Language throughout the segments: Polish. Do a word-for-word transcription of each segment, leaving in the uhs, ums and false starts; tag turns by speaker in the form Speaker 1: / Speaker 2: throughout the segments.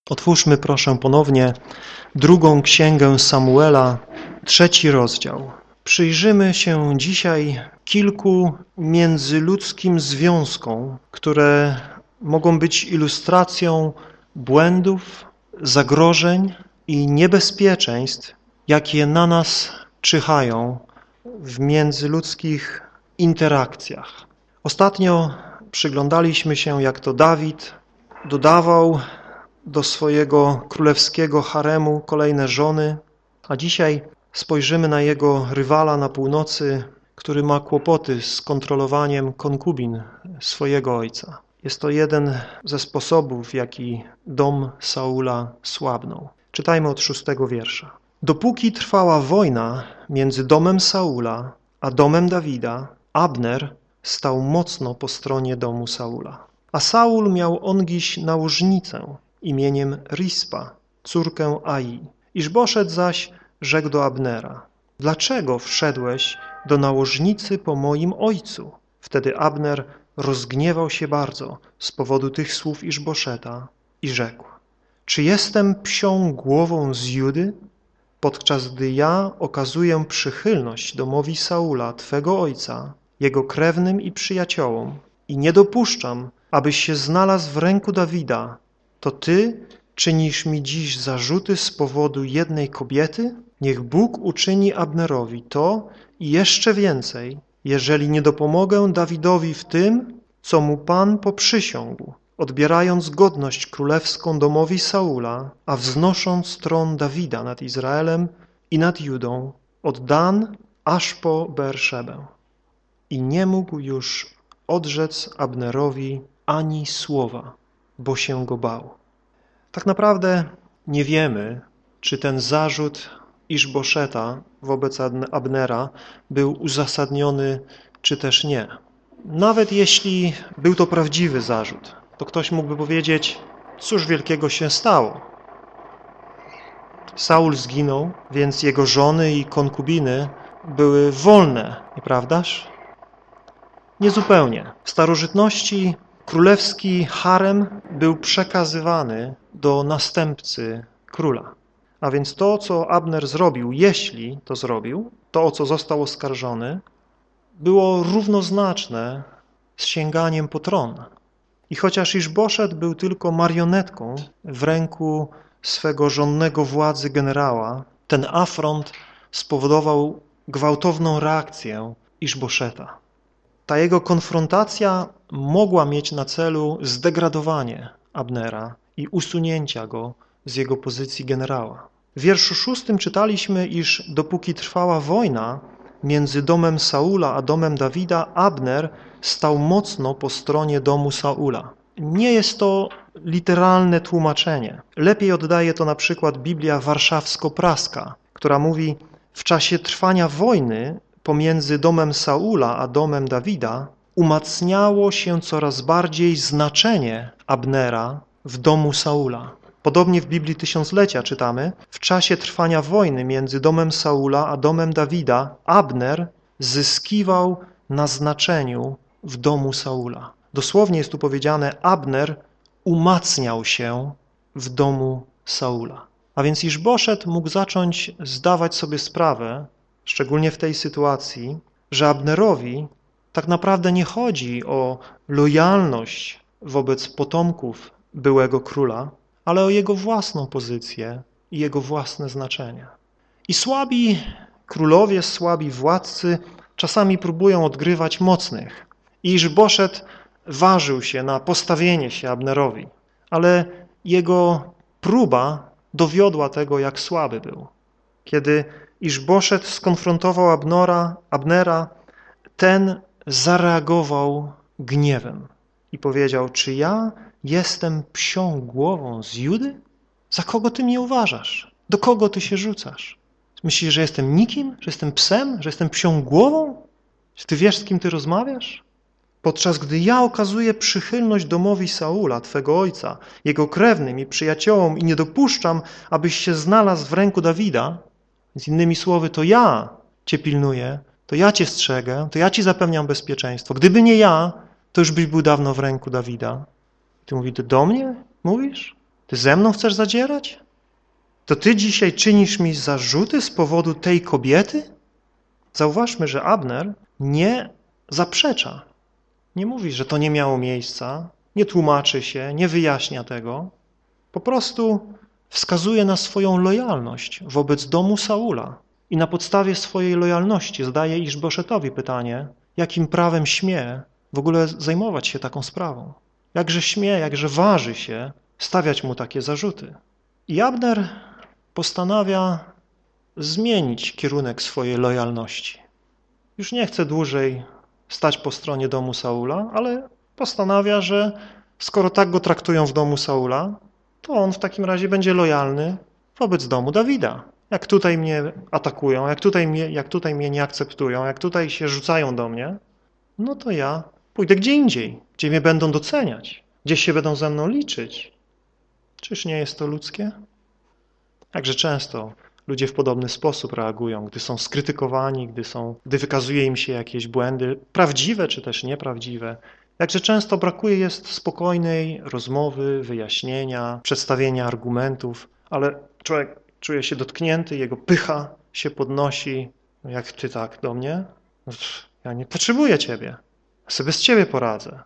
Speaker 1: Otwórzmy proszę ponownie drugą księgę Samuela, trzeci rozdział. Przyjrzymy się dzisiaj kilku międzyludzkim związkom, które mogą być ilustracją błędów, zagrożeń i niebezpieczeństw, jakie na nas czyhają w międzyludzkich interakcjach. Ostatnio przyglądaliśmy się, jak to Dawid dodawał do swojego królewskiego haremu kolejne żony, a dzisiaj spojrzymy na jego rywala na północy, który ma kłopoty z kontrolowaniem konkubin swojego ojca. Jest to jeden ze sposobów, w jaki dom Saula słabnął. Czytajmy od szóstego wiersza. Dopóki trwała wojna między domem Saula a domem Dawida, Abner stał mocno po stronie domu Saula. A Saul miał ongiś nałożnicę imieniem Rispa, córkę Ai. Iżboszet zaś rzekł do Abnera: dlaczego wszedłeś do nałożnicy po moim ojcu? Wtedy Abner rozgniewał się bardzo z powodu tych słów Iżboszeta i rzekł: czy jestem psią głową z Judy, podczas gdy ja okazuję przychylność domowi Saula, twego ojca, jego krewnym i przyjaciołom, i nie dopuszczam, abyś się znalazł w ręku Dawida, to ty czynisz mi dziś zarzuty z powodu jednej kobiety? Niech Bóg uczyni Abnerowi to i jeszcze więcej, jeżeli nie dopomogę Dawidowi w tym, co mu Pan poprzysiągł, odbierając godność królewską domowi Saula, a wznosząc tron Dawida nad Izraelem i nad Judą, od Dan aż po Beerszebę. I nie mógł już odrzec Abnerowi ani słowa, bo się go bał. Tak naprawdę nie wiemy, czy ten zarzut Iżboszeta wobec Abnera był uzasadniony, czy też nie. Nawet jeśli był to prawdziwy zarzut, to ktoś mógłby powiedzieć, cóż wielkiego się stało. Saul zginął, więc jego żony i konkubiny były wolne, nieprawdaż? Niezupełnie. W starożytności królewski harem był przekazywany do następcy króla. A więc to, co Abner zrobił, jeśli to zrobił, to, o co został oskarżony, było równoznaczne z sięganiem po tron. I chociaż Iżboszet był tylko marionetką w ręku swego żonnego władzy generała, ten afront spowodował gwałtowną reakcję Iżboszeta. Ta jego konfrontacja mogła mieć na celu zdegradowanie Abnera i usunięcia go z jego pozycji generała. W wierszu szóstym czytaliśmy, iż dopóki trwała wojna między domem Saula a domem Dawida, Abner stał mocno po stronie domu Saula. Nie jest to literalne tłumaczenie. Lepiej oddaje to na przykład Biblia warszawsko-praska, która mówi: w czasie trwania wojny pomiędzy domem Saula a domem Dawida umacniało się coraz bardziej znaczenie Abnera w domu Saula. Podobnie w Biblii Tysiąclecia czytamy: w czasie trwania wojny między domem Saula a domem Dawida Abner zyskiwał na znaczeniu w domu Saula. Dosłownie jest tu powiedziane: Abner umacniał się w domu Saula. A więc Iżboszet mógł zacząć zdawać sobie sprawę, szczególnie w tej sytuacji, że Abnerowi tak naprawdę nie chodzi o lojalność wobec potomków byłego króla, ale o jego własną pozycję i jego własne znaczenie. I słabi królowie, słabi władcy czasami próbują odgrywać mocnych. I Iżboszet ważył się na postawienie się Abnerowi, ale jego próba dowiodła tego, jak słaby był. Kiedy Iżboszet skonfrontował Abnora, Abnera, ten zareagował gniewem i powiedział: czy ja jestem psią głową z Judy? Za kogo ty mnie uważasz? Do kogo ty się rzucasz? Myślisz, że jestem nikim? Że jestem psem? Że jestem psią głową? Czy ty wiesz, z kim ty rozmawiasz? Podczas gdy ja okazuję przychylność domowi Saula, twego ojca, jego krewnym i przyjaciołom i nie dopuszczam, abyś się znalazł w ręku Dawida, więc innymi słowy, to ja cię pilnuję, to ja cię strzegę, to ja ci zapewniam bezpieczeństwo. Gdyby nie ja, to już byś był dawno w ręku Dawida. Ty mówi: ty do mnie mówisz? Ty ze mną chcesz zadzierać? To ty dzisiaj czynisz mi zarzuty z powodu tej kobiety? Zauważmy, że Abner nie zaprzecza. Nie mówi, że to nie miało miejsca, nie tłumaczy się, nie wyjaśnia tego. Po prostu wskazuje na swoją lojalność wobec domu Saula i na podstawie swojej lojalności zadaje Iszboszetowi pytanie, jakim prawem śmie w ogóle zajmować się taką sprawą. Jakże śmie, jakże waży się stawiać mu takie zarzuty. I Abner postanawia zmienić kierunek swojej lojalności. Już nie chce dłużej stać po stronie domu Saula, ale postanawia, że skoro tak go traktują w domu Saula, to on w takim razie będzie lojalny wobec domu Dawida. Jak tutaj mnie atakują, jak tutaj mnie, jak tutaj mnie nie akceptują, jak tutaj się rzucają do mnie, no to ja pójdę gdzie indziej, gdzie mnie będą doceniać, gdzie się będą ze mną liczyć. Czyż nie jest to ludzkie? Jakże często ludzie w podobny sposób reagują, gdy są skrytykowani, gdy, są, gdy wykazuje im się jakieś błędy, prawdziwe czy też nieprawdziwe. Jakże często brakuje jest spokojnej rozmowy, wyjaśnienia, przedstawienia argumentów, ale człowiek czuje się dotknięty, jego pycha się podnosi. Jak ty tak do mnie? Ja nie potrzebuję ciebie. Ja sobie bez ciebie poradzę.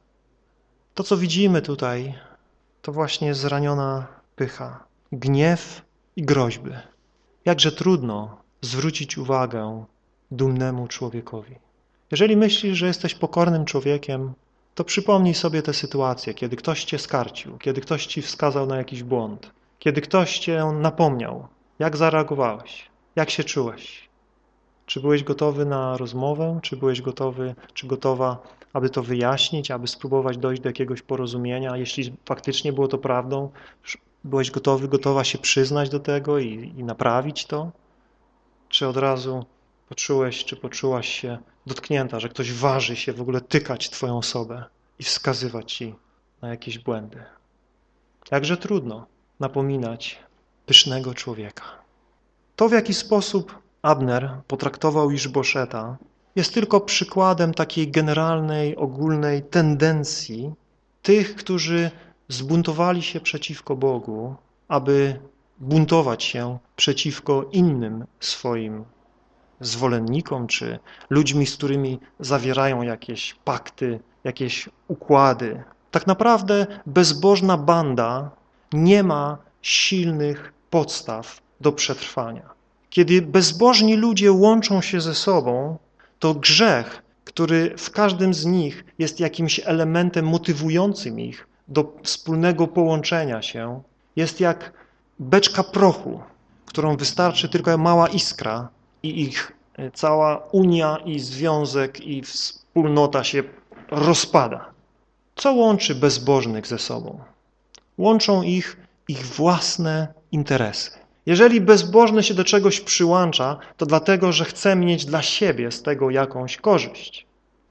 Speaker 1: To, co widzimy tutaj, to właśnie zraniona pycha, gniew i groźby. Jakże trudno zwrócić uwagę dumnemu człowiekowi. Jeżeli myślisz, że jesteś pokornym człowiekiem, to przypomnij sobie tę sytuację, kiedy ktoś cię skarcił, kiedy ktoś ci wskazał na jakiś błąd, kiedy ktoś cię napomniał. Jak zareagowałeś? Jak się czułeś? Czy byłeś gotowy na rozmowę? Czy byłeś gotowy, czy gotowa, aby to wyjaśnić, aby spróbować dojść do jakiegoś porozumienia? Jeśli faktycznie było to prawdą, byłeś gotowy, gotowa się przyznać do tego i, i naprawić to? Czy od razu poczułeś, czy poczułaś się dotknięta, że ktoś waży się w ogóle tykać twoją osobę i wskazywać ci na jakieś błędy? Jakże trudno napominać pysznego człowieka. To, w jaki sposób Abner potraktował Iszboszeta, jest tylko przykładem takiej generalnej, ogólnej tendencji tych, którzy zbuntowali się przeciwko Bogu, aby buntować się przeciwko innym swoim zwolennikom, czy ludźmi, z którymi zawierają jakieś pakty, jakieś układy. Tak naprawdę bezbożna banda nie ma silnych podstaw do przetrwania. Kiedy bezbożni ludzie łączą się ze sobą, to grzech, który w każdym z nich jest jakimś elementem motywującym ich do wspólnego połączenia się, jest jak beczka prochu, którą wystarczy tylko mała iskra i ich cała unia i związek i wspólnota się rozpada. Co łączy bezbożnych ze sobą? Łączą ich ich własne interesy. Jeżeli bezbożny się do czegoś przyłącza, to dlatego, że chce mieć dla siebie z tego jakąś korzyść.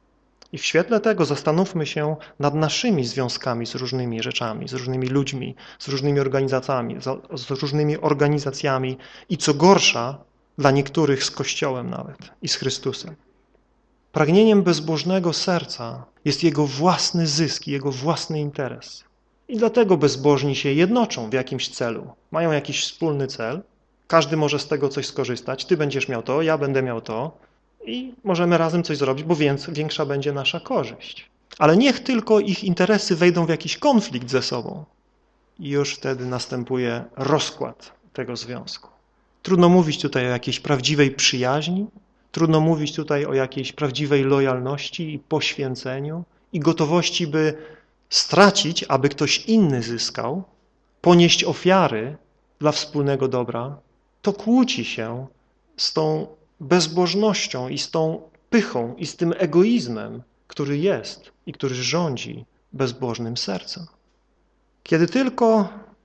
Speaker 1: I w świetle tego zastanówmy się nad naszymi związkami z różnymi rzeczami, z różnymi ludźmi, z różnymi organizacjami, z różnymi organizacjami i co gorsza, dla niektórych z Kościołem nawet i z Chrystusem. Pragnieniem bezbożnego serca jest jego własny zysk, jego własny interes. I dlatego bezbożni się jednoczą w jakimś celu. Mają jakiś wspólny cel, każdy może z tego coś skorzystać, ty będziesz miał to, ja będę miał to i możemy razem coś zrobić, bo więc większa będzie nasza korzyść. Ale niech tylko ich interesy wejdą w jakiś konflikt ze sobą i już wtedy następuje rozkład tego związku. Trudno mówić tutaj o jakiejś prawdziwej przyjaźni, trudno mówić tutaj o jakiejś prawdziwej lojalności i poświęceniu i gotowości, by stracić, aby ktoś inny zyskał, ponieść ofiary dla wspólnego dobra. To kłóci się z tą bezbożnością i z tą pychą i z tym egoizmem, który jest i który rządzi bezbożnym sercem. Kiedy tylko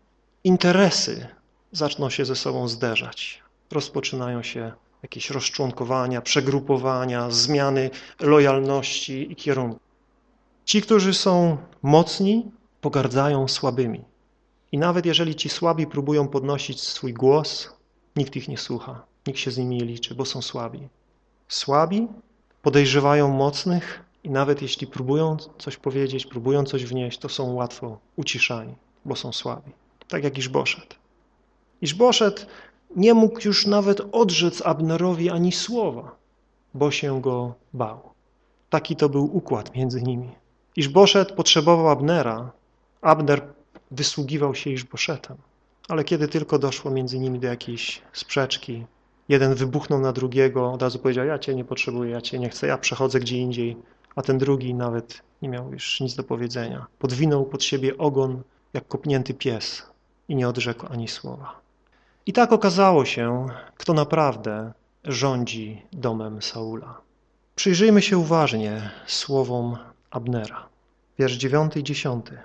Speaker 1: interesy zaczną się ze sobą zderzać, rozpoczynają się jakieś rozczłonkowania, przegrupowania, zmiany lojalności i kierunku. Ci, którzy są mocni, pogardzają słabymi. I nawet jeżeli ci słabi próbują podnosić swój głos, nikt ich nie słucha, nikt się z nimi nie liczy, bo są słabi. Słabi podejrzewają mocnych i nawet jeśli próbują coś powiedzieć, próbują coś wnieść, to są łatwo uciszani, bo są słabi. tak jak Iszboszet. Iszboszet nie mógł już nawet odrzec Abnerowi ani słowa, bo się go bał. Taki to był układ między nimi. Iszboszet potrzebował Abnera, Abner wysługiwał się Iszboszetem. Ale kiedy tylko doszło między nimi do jakiejś sprzeczki, jeden wybuchnął na drugiego, od razu powiedział, ja cię nie potrzebuję, ja cię nie chcę, ja przechodzę gdzie indziej, a ten drugi nawet nie miał już nic do powiedzenia. Podwinął pod siebie ogon jak kopnięty pies i nie odrzekł ani słowa. I tak okazało się, kto naprawdę rządzi domem Saula. Przyjrzyjmy się uważnie słowom Abnera. Wiersz dziewiąty i dziesiąty.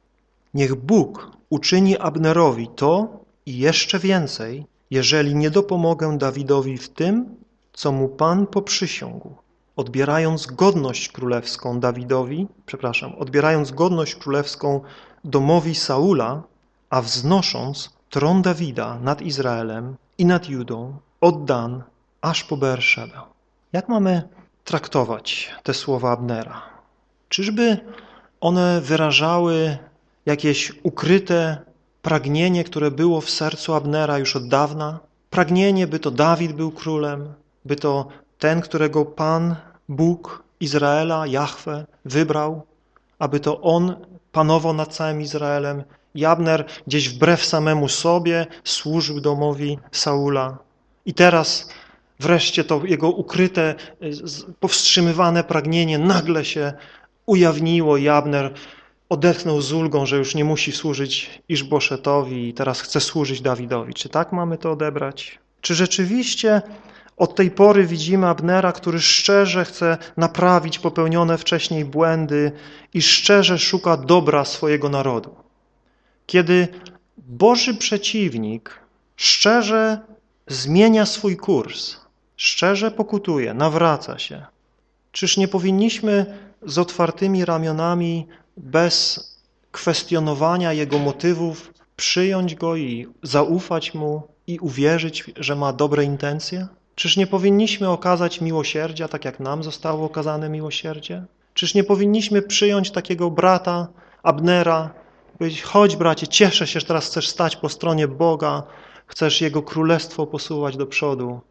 Speaker 1: Niech Bóg uczyni Abnerowi to i jeszcze więcej, jeżeli nie dopomogę Dawidowi w tym, co mu Pan poprzysiągł, odbierając godność królewską Dawidowi, przepraszam, odbierając godność królewską domowi Saula, a wznosząc tron Dawida nad Izraelem i nad Judą, od Dan aż po Beerszebę. Jak mamy traktować te słowa Abnera? Czyżby one wyrażały jakieś ukryte pragnienie, które było w sercu Abnera już od dawna? Pragnienie, by to Dawid był królem, by to ten, którego Pan, Bóg Izraela, Jahwe wybrał, aby to On panował nad całym Izraelem i Abner gdzieś wbrew samemu sobie służył domowi Saula. I teraz wreszcie to jego ukryte, powstrzymywane pragnienie nagle się ujawniło i Abner odetchnął z ulgą, że już nie musi służyć Iszboszetowi i teraz chce służyć Dawidowi. Czy tak mamy to odebrać? Czy rzeczywiście od tej pory widzimy Abnera, który szczerze chce naprawić popełnione wcześniej błędy i szczerze szuka dobra swojego narodu? Kiedy Boży przeciwnik szczerze zmienia swój kurs, szczerze pokutuje, nawraca się, czyż nie powinniśmy z otwartymi ramionami, bez kwestionowania jego motywów, przyjąć go i zaufać mu i uwierzyć, że ma dobre intencje? Czyż nie powinniśmy okazać miłosierdzia, tak jak nam zostało okazane miłosierdzie? Czyż nie powinniśmy przyjąć takiego brata Abnera, powiedzieć, chodź bracie, cieszę się, że teraz chcesz stać po stronie Boga, chcesz Jego królestwo posuwać do przodu.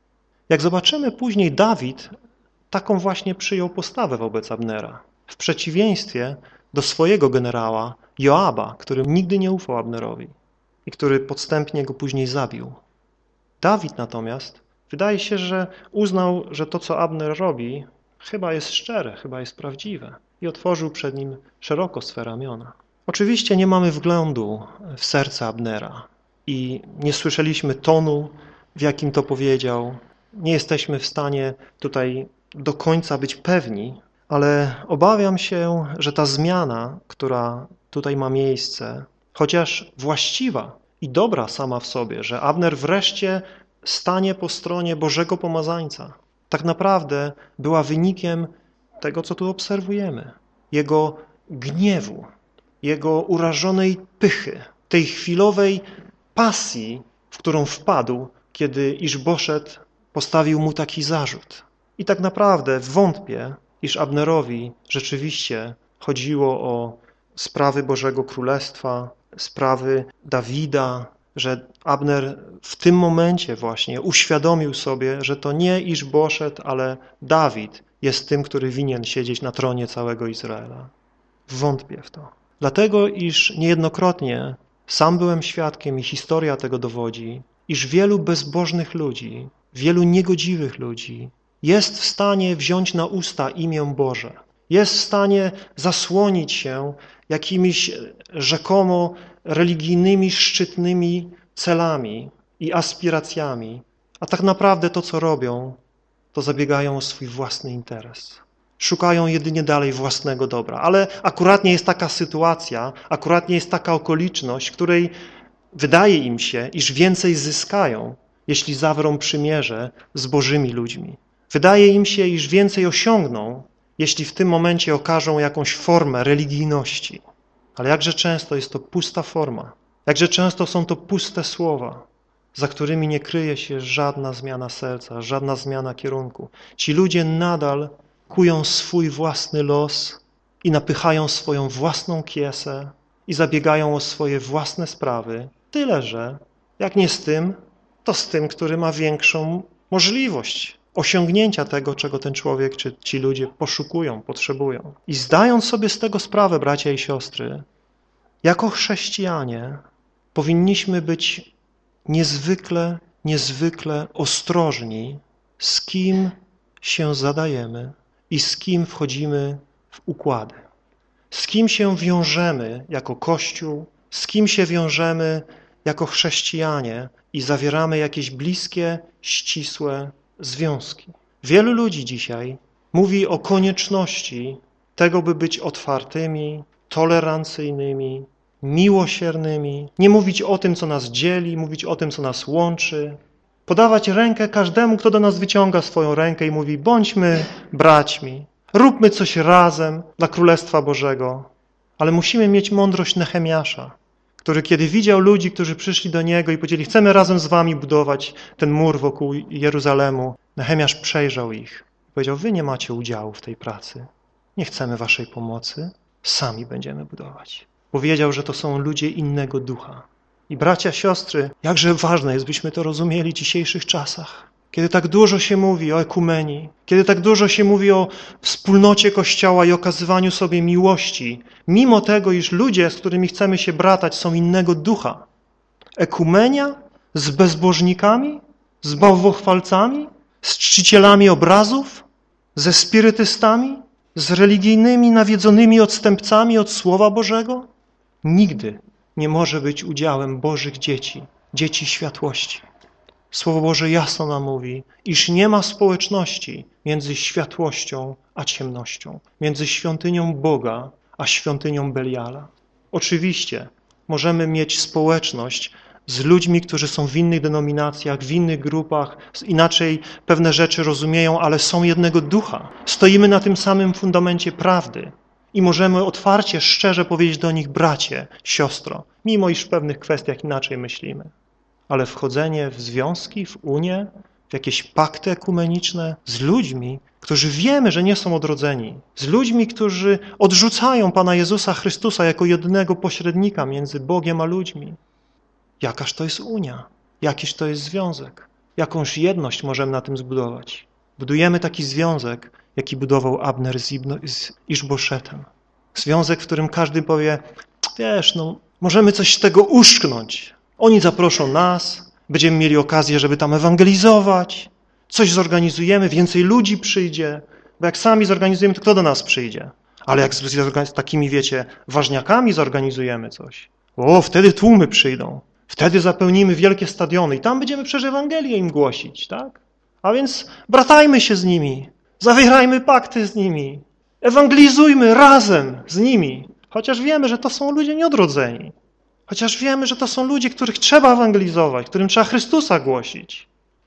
Speaker 1: Jak zobaczymy później, Dawid taką właśnie przyjął postawę wobec Abnera. W przeciwieństwie do swojego generała Joaba, który nigdy nie ufał Abnerowi i który podstępnie go później zabił. Dawid natomiast wydaje się, że uznał, że to, co Abner robi, chyba jest szczere, chyba jest prawdziwe i otworzył przed nim szeroko swe ramiona. Oczywiście nie mamy wglądu w serce Abnera i nie słyszeliśmy tonu, w jakim to powiedział. Nie jesteśmy w stanie tutaj do końca być pewni, ale obawiam się, że ta zmiana, która tutaj ma miejsce, chociaż właściwa i dobra sama w sobie, że Abner wreszcie stanie po stronie Bożego Pomazańca, tak naprawdę była wynikiem tego, co tu obserwujemy. Jego gniewu, jego urażonej pychy, tej chwilowej pasji, w którą wpadł, kiedy Iszboszet postawił mu taki zarzut. I tak naprawdę wątpię, iż Abnerowi rzeczywiście chodziło o sprawy Bożego Królestwa, sprawy Dawida, że Abner w tym momencie właśnie uświadomił sobie, że to nie Iszboszet, ale Dawid jest tym, który winien siedzieć na tronie całego Izraela. Wątpię w to. Dlatego, iż niejednokrotnie sam byłem świadkiem i historia tego dowodzi, iż wielu bezbożnych ludzi, wielu niegodziwych ludzi jest w stanie wziąć na usta imię Boże. Jest w stanie zasłonić się jakimiś rzekomo religijnymi, szczytnymi celami i aspiracjami, a tak naprawdę to, co robią, to zabiegają o swój własny interes. Szukają jedynie dalej własnego dobra. Ale akuratnie jest taka sytuacja, akuratnie jest taka okoliczność, w której wydaje im się, iż więcej zyskają, jeśli zawrą przymierze z Bożymi ludźmi. Wydaje im się, iż więcej osiągną, jeśli w tym momencie okażą jakąś formę religijności. Ale jakże często jest to pusta forma, jakże często są to puste słowa, za którymi nie kryje się żadna zmiana serca, żadna zmiana kierunku. Ci ludzie nadal kują swój własny los i napychają swoją własną kiesę i zabiegają o swoje własne sprawy, tyle że jak nie z tym, to z tym, który ma większą możliwość osiągnięcia tego, czego ten człowiek czy ci ludzie poszukują, potrzebują. I zdając sobie z tego sprawę, bracia i siostry, jako chrześcijanie powinniśmy być niezwykle, niezwykle ostrożni, z kim się zadajemy i z kim wchodzimy w układy. Z kim się wiążemy jako Kościół, z kim się wiążemy jako chrześcijanie i zawieramy jakieś bliskie, ścisłe związki. Wielu ludzi dzisiaj mówi o konieczności tego, by być otwartymi, tolerancyjnymi, miłosiernymi, nie mówić o tym, co nas dzieli, mówić o tym, co nas łączy, podawać rękę każdemu, kto do nas wyciąga swoją rękę i mówi: bądźmy braćmi, róbmy coś razem dla Królestwa Bożego. Ale musimy mieć mądrość Nehemiasza, który kiedy widział ludzi, którzy przyszli do niego i powiedzieli: chcemy razem z wami budować ten mur wokół Jeruzalemu, Nehemiasz przejrzał ich i powiedział: wy nie macie udziału w tej pracy, nie chcemy waszej pomocy, sami będziemy budować. Powiedział, że to są ludzie innego ducha. I bracia, siostry, jakże ważne jest, byśmy to rozumieli w dzisiejszych czasach. Kiedy tak dużo się mówi o ekumenii, kiedy tak dużo się mówi o wspólnocie Kościoła i okazywaniu sobie miłości, mimo tego, iż ludzie, z którymi chcemy się bratać, są innego ducha. Ekumenia z bezbożnikami, z bałwochwalcami, z czcicielami obrazów, ze spirytystami, z religijnymi, nawiedzonymi odstępcami od Słowa Bożego? Nigdy nie może być udziałem Bożych dzieci, dzieci światłości. Słowo Boże jasno nam mówi, iż nie ma społeczności między światłością a ciemnością, między świątynią Boga a świątynią Beliala. Oczywiście możemy mieć społeczność z ludźmi, którzy są w innych denominacjach, w innych grupach, inaczej pewne rzeczy rozumieją, ale są jednego ducha. Stoimy na tym samym fundamencie prawdy i możemy otwarcie, szczerze powiedzieć do nich: bracie, siostro, mimo iż w pewnych kwestiach inaczej myślimy. Ale wchodzenie w związki, w unię, w jakieś pakty ekumeniczne z ludźmi, którzy wiemy, że nie są odrodzeni, z ludźmi, którzy odrzucają Pana Jezusa Chrystusa jako jedynego pośrednika między Bogiem a ludźmi. Jakaż to jest unia? Jakiż to jest związek? Jakąż jedność możemy na tym zbudować? Budujemy taki związek, jaki budował Abner z, Ibno, z Iszboszetem. Związek, w którym każdy powie: wiesz, no, możemy coś z tego uszknąć. Oni zaproszą nas, będziemy mieli okazję, żeby tam ewangelizować, coś zorganizujemy, więcej ludzi przyjdzie, bo jak sami zorganizujemy, to kto do nas przyjdzie? Ale jak z, z takimi, wiecie, ważniakami zorganizujemy coś, o, wtedy tłumy przyjdą, wtedy zapełnimy wielkie stadiony i tam będziemy przez Ewangelię im głosić, tak? A więc bratajmy się z nimi, zawierajmy pakty z nimi, ewangelizujmy razem z nimi, chociaż wiemy, że to są ludzie nieodrodzeni. Chociaż wiemy, że to są ludzie, których trzeba ewangelizować, którym trzeba Chrystusa głosić.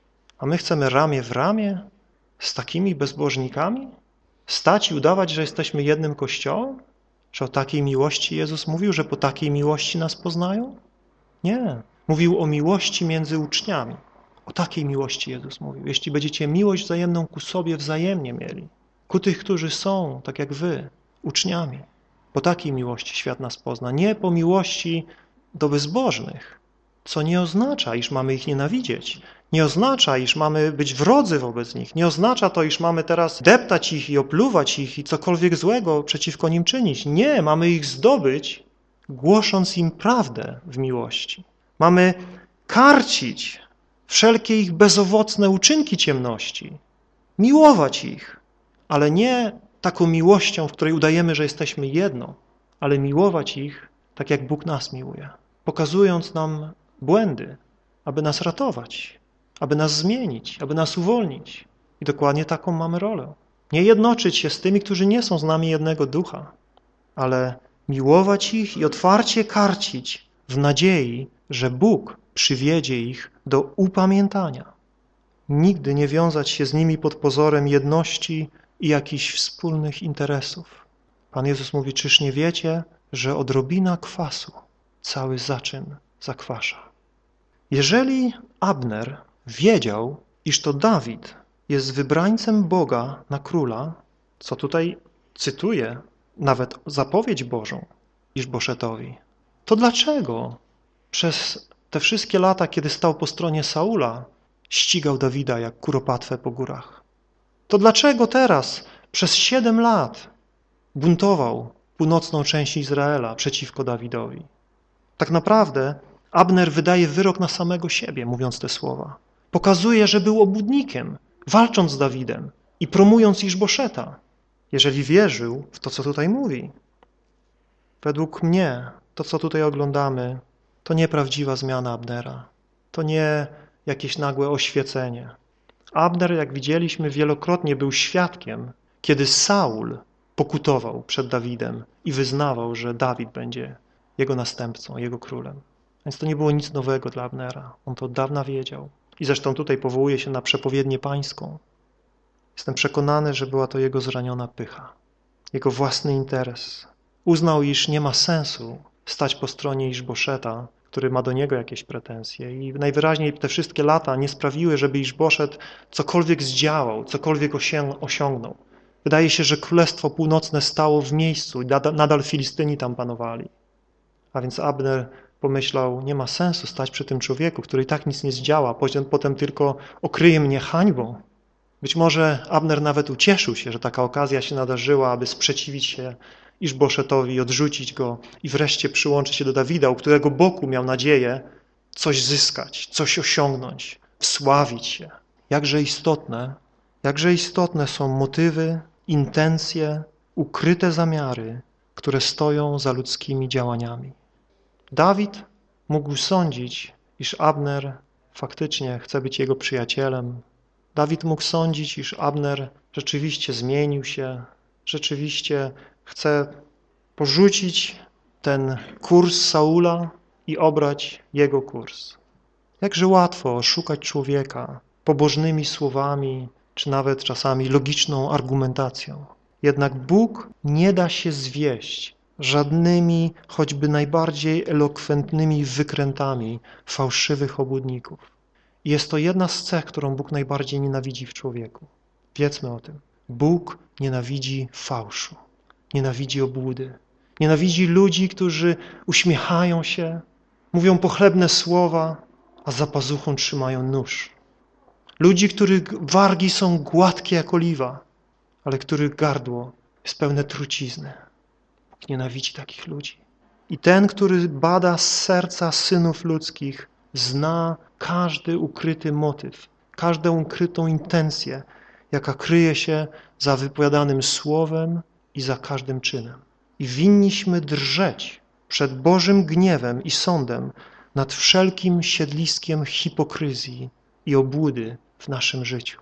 Speaker 1: A my chcemy ramię w ramię z takimi bezbożnikami stać i udawać, że jesteśmy jednym Kościołem? Czy o takiej miłości Jezus mówił, że po takiej miłości nas poznają? Nie. Mówił o miłości między uczniami. O takiej miłości Jezus mówił. Jeśli będziecie miłość wzajemną ku sobie wzajemnie mieli, ku tych, którzy są, tak jak wy, uczniami, po takiej miłości świat nas pozna. Nie po miłości do bezbożnych, co nie oznacza, iż mamy ich nienawidzieć. Nie oznacza, iż mamy być wrodzy wobec nich. Nie oznacza to, iż mamy teraz deptać ich i opluwać ich i cokolwiek złego przeciwko nim czynić. Nie, mamy ich zdobyć, głosząc im prawdę w miłości. Mamy karcić wszelkie ich bezowocne uczynki ciemności, miłować ich, ale nie taką miłością, w której udajemy, że jesteśmy jedno, ale miłować ich tak, jak Bóg nas miłuje, pokazując nam błędy, aby nas ratować, aby nas zmienić, aby nas uwolnić. I dokładnie taką mamy rolę. Nie jednoczyć się z tymi, którzy nie są z nami jednego ducha, ale miłować ich i otwarcie karcić w nadziei, że Bóg przywiedzie ich do upamiętania. Nigdy nie wiązać się z nimi pod pozorem jedności i jakichś wspólnych interesów. Pan Jezus mówi: czyż nie wiecie, że odrobina kwasu cały zaczyn zakwasza. Jeżeli Abner wiedział, iż to Dawid jest wybrańcem Boga na króla, co tutaj cytuję, nawet zapowiedź Bożą Iszboszetowi, to dlaczego przez te wszystkie lata, kiedy stał po stronie Saula, ścigał Dawida jak kuropatwę po górach? To dlaczego teraz przez siedem lat buntował północną część Izraela przeciwko Dawidowi? Tak naprawdę Abner wydaje wyrok na samego siebie, mówiąc te słowa. Pokazuje, że był obłudnikiem, walcząc z Dawidem i promując Iszboszeta, jeżeli wierzył w to, co tutaj mówi. Według mnie to, co tutaj oglądamy, to nieprawdziwa zmiana Abnera. To nie jakieś nagłe oświecenie. Abner, jak widzieliśmy, wielokrotnie był świadkiem, kiedy Saul pokutował przed Dawidem i wyznawał, że Dawid będzie jego następcą, jego królem. Więc to nie było nic nowego dla Abnera. On to od dawna wiedział. I zresztą tutaj powołuje się na przepowiednię pańską. Jestem przekonany, że była to jego zraniona pycha, jego własny interes. Uznał, iż nie ma sensu stać po stronie Iszboszeta, który ma do niego jakieś pretensje. I najwyraźniej te wszystkie lata nie sprawiły, żeby Iszboszet cokolwiek zdziałał, cokolwiek osiągnął. Wydaje się, że Królestwo Północne stało w miejscu i nadal Filistyni tam panowali. A więc Abner pomyślał, nie ma sensu stać przy tym człowieku, który i tak nic nie zdziała, potem, potem tylko okryje mnie hańbą. Być może Abner nawet ucieszył się, że taka okazja się nadarzyła, aby sprzeciwić się Iszboszetowi, odrzucić go i wreszcie przyłączyć się do Dawida, u którego boku miał nadzieję coś zyskać, coś osiągnąć, wsławić się. Jakże istotne, jakże istotne są motywy, intencje, ukryte zamiary, które stoją za ludzkimi działaniami. Dawid mógł sądzić, iż Abner faktycznie chce być jego przyjacielem. Dawid mógł sądzić, iż Abner rzeczywiście zmienił się, rzeczywiście chce porzucić ten kurs Saula i obrać jego kurs. Jakże łatwo oszukać człowieka pobożnymi słowami, czy nawet czasami logiczną argumentacją. Jednak Bóg nie da się zwieść żadnymi, choćby najbardziej elokwentnymi wykrętami fałszywych obłudników. I jest to jedna z cech, którą Bóg najbardziej nienawidzi w człowieku. Wiedzmy o tym. Bóg nienawidzi fałszu, nienawidzi obłudy, nienawidzi ludzi, którzy uśmiechają się, mówią pochlebne słowa, a za pazuchą trzymają nóż. Ludzi, których wargi są gładkie jak oliwa, ale których gardło jest pełne trucizny. Bóg nienawidzi takich ludzi. I ten, który bada z serca synów ludzkich, zna każdy ukryty motyw, każdą ukrytą intencję, jaka kryje się za wypowiadanym słowem i za każdym czynem. I winniśmy drżeć przed Bożym gniewem i sądem nad wszelkim siedliskiem hipokryzji i obłudy w naszym życiu.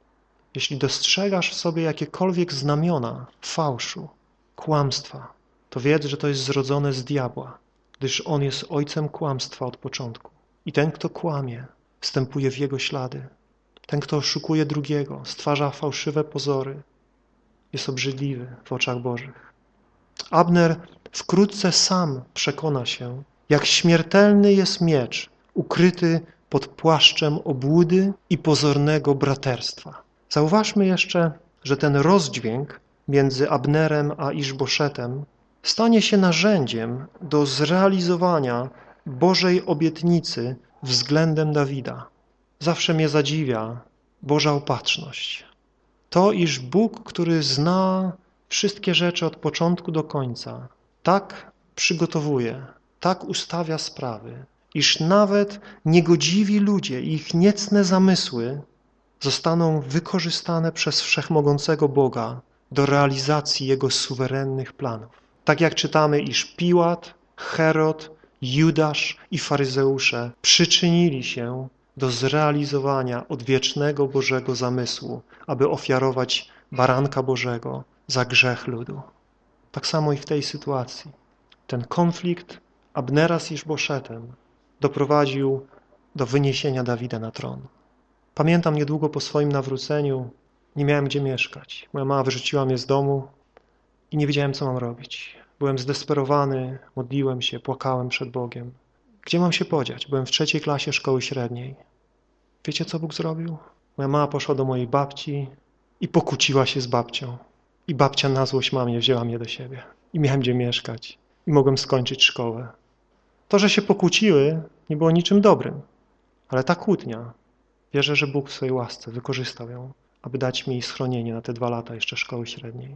Speaker 1: Jeśli dostrzegasz w sobie jakiekolwiek znamiona fałszu, kłamstwa, to wiedz, że to jest zrodzone z diabła, gdyż on jest ojcem kłamstwa od początku. I ten, kto kłamie, wstępuje w jego ślady. Ten, kto oszukuje drugiego, stwarza fałszywe pozory, jest obrzydliwy w oczach Bożych. Abner wkrótce sam przekona się, jak śmiertelny jest miecz ukryty pod płaszczem obłudy i pozornego braterstwa. Zauważmy jeszcze, że ten rozdźwięk między Abnerem a Iszboszetem stanie się narzędziem do zrealizowania Bożej obietnicy względem Dawida. Zawsze mnie zadziwia Boża opatrzność. To, iż Bóg, który zna wszystkie rzeczy od początku do końca, tak przygotowuje, tak ustawia sprawy, iż nawet niegodziwi ludzie i ich niecne zamysły zostaną wykorzystane przez wszechmogącego Boga do realizacji Jego suwerennych planów. Tak jak czytamy, iż Piłat, Herod, Judasz i faryzeusze przyczynili się do zrealizowania odwiecznego Bożego zamysłu, aby ofiarować baranka Bożego za grzech ludu. Tak samo i w tej sytuacji. Ten konflikt Abnera z Iszboszetem doprowadził do wyniesienia Dawida na tron. Pamiętam, niedługo po swoim nawróceniu nie miałem gdzie mieszkać. Moja mama wyrzuciła mnie z domu i nie wiedziałem, co mam robić. Byłem zdesperowany, modliłem się, płakałem przed Bogiem. Gdzie mam się podziać? Byłem w trzeciej klasie szkoły średniej. Wiecie, co Bóg zrobił? Moja mama poszła do mojej babci i pokłóciła się z babcią. I babcia na złość mamie wzięła mnie do siebie. I miałem gdzie mieszkać. I mogłem skończyć szkołę. To, że się pokłóciły, nie było niczym dobrym, ale ta kłótnia, wierzę, że Bóg w swojej łasce wykorzystał ją, aby dać mi schronienie na te dwa lata jeszcze szkoły średniej.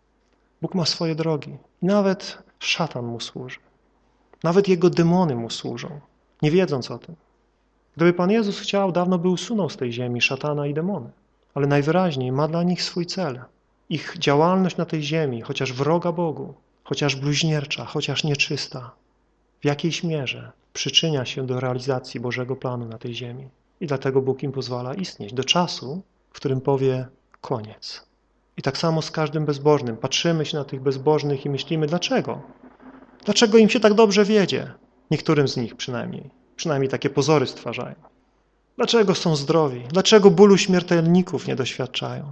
Speaker 1: Bóg ma swoje drogi. I nawet szatan mu służy. Nawet jego demony mu służą, nie wiedząc o tym. Gdyby Pan Jezus chciał, dawno by usunął z tej ziemi szatana i demony. Ale najwyraźniej ma dla nich swój cel. Ich działalność na tej ziemi, chociaż wroga Bogu, chociaż bluźniercza, chociaż nieczysta, w jakiejś mierze przyczynia się do realizacji Bożego planu na tej ziemi. I dlatego Bóg im pozwala istnieć do czasu, w którym powie koniec. I tak samo z każdym bezbożnym. Patrzymy się na tych bezbożnych i myślimy, dlaczego? Dlaczego im się tak dobrze wiedzie? Niektórym z nich przynajmniej. Przynajmniej takie pozory stwarzają. Dlaczego są zdrowi? Dlaczego bólu śmiertelników nie doświadczają?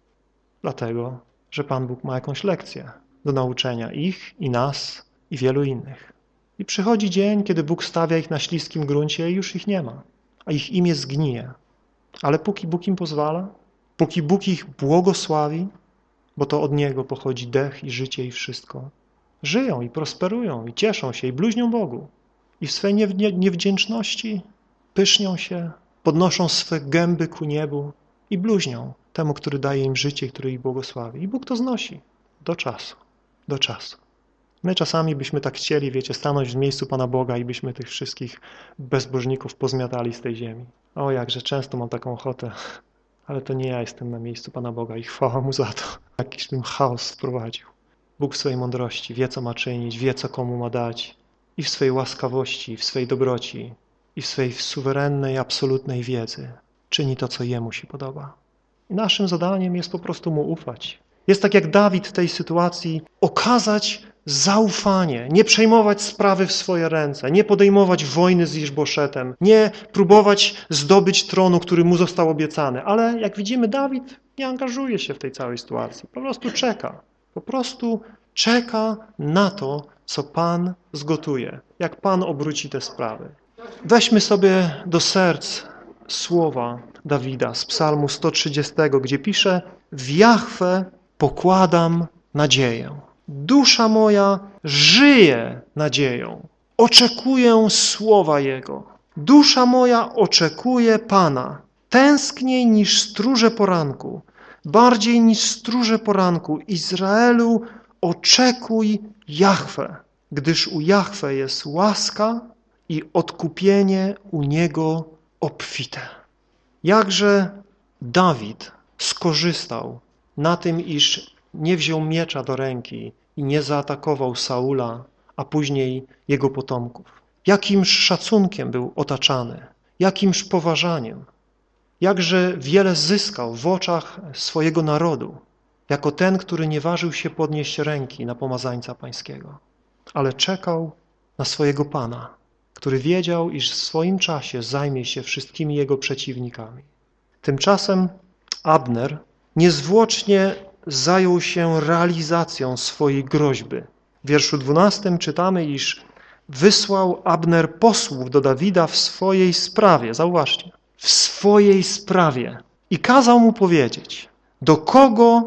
Speaker 1: Dlatego, że Pan Bóg ma jakąś lekcję do nauczenia ich i nas i wielu innych. I przychodzi dzień, kiedy Bóg stawia ich na śliskim gruncie i już ich nie ma, a ich imię zgnije. Ale póki Bóg im pozwala, póki Bóg ich błogosławi, bo to od Niego pochodzi dech i życie i wszystko, żyją i prosperują i cieszą się i bluźnią Bogu. I w swej niewdzięczności pysznią się, podnoszą swe gęby ku niebu i bluźnią temu, który daje im życie, który ich błogosławi. I Bóg to znosi do czasu, do czasu. My czasami byśmy tak chcieli, wiecie, stanąć w miejscu Pana Boga i byśmy tych wszystkich bezbożników pozmiatali z tej ziemi. O, jakże często mam taką ochotę, ale to nie ja jestem na miejscu Pana Boga i chwała Mu za to. Jakiś bym chaos wprowadził. Bóg w swojej mądrości wie, co ma czynić, wie, co komu ma dać. I w swojej łaskawości, w swojej dobroci, i w swojej suwerennej, absolutnej wiedzy czyni to, co Jemu się podoba. I naszym zadaniem jest po prostu Mu ufać. Jest tak jak Dawid w tej sytuacji, okazać zaufanie, nie przejmować sprawy w swoje ręce, nie podejmować wojny z Iszboszetem, nie próbować zdobyć tronu, który mu został obiecany. Ale jak widzimy, Dawid nie angażuje się w tej całej sytuacji. Po prostu czeka. Po prostu czeka na to, co Pan zgotuje, jak Pan obróci te sprawy. Weźmy sobie do serc słowa Dawida z psalmu sto trzydziestego, gdzie pisze: w Jahwe pokładam nadzieję. Dusza moja żyje nadzieją. Oczekuję słowa Jego. Dusza moja oczekuje Pana. Tęskniej niż stróże poranku. Bardziej niż stróże poranku. Izraelu, oczekuj Jahwe, gdyż u Jahwe jest łaska i odkupienie u Niego obfite. Jakże Dawid skorzystał na tym, iż nie wziął miecza do ręki i nie zaatakował Saula, a później jego potomków. Jakimż szacunkiem był otaczany, jakimż poważaniem. Jakże wiele zyskał w oczach swojego narodu, jako ten, który nie ważył się podnieść ręki na pomazańca pańskiego, ale czekał na swojego Pana, który wiedział, iż w swoim czasie zajmie się wszystkimi jego przeciwnikami. Tymczasem Abner niezwłocznie zajął się realizacją swojej groźby. W wierszu dwunastym czytamy, iż wysłał Abner posłów do Dawida w swojej sprawie. Zauważcie, w swojej sprawie. I kazał mu powiedzieć, do kogo